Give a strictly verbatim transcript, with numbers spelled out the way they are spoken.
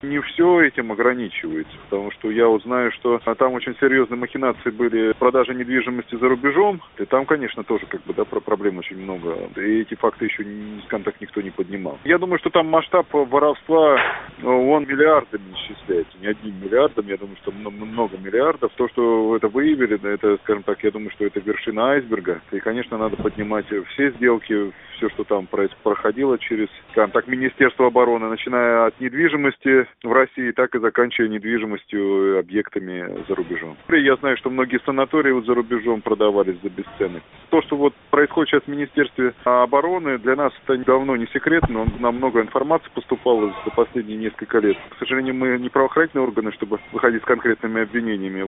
не все этим ограничивается, потому что я вот знаю, что там очень серьезные махинации были в продаже недвижимости за рубежом, и там, конечно, тоже как бы, да, про проблем очень много, и эти факты еще, скажем так, никто не поднимал. Я думаю, что там масштаб воровства, он миллиардами исчисляется, не одним миллиардом, я думаю, что много миллиардов. То, что это выявили, это, скажем так, я думаю, что это вершина айсберга, и, конечно, надо поднимать все сделки, все, что там проходило через, скажем так, Министерство обороны, начиная от недвижимости в России, так и заканчивая недвижимостью, объектами за рубежом. Я знаю, что многие санатории вот за рубежом продавались за бесценок. То, что вот происходит сейчас в Министерстве обороны, для нас это давно не секрет, но нам много информации поступало за последние несколько лет. К сожалению, мы не правоохранительные органы, чтобы выходить с конкретными обвинениями.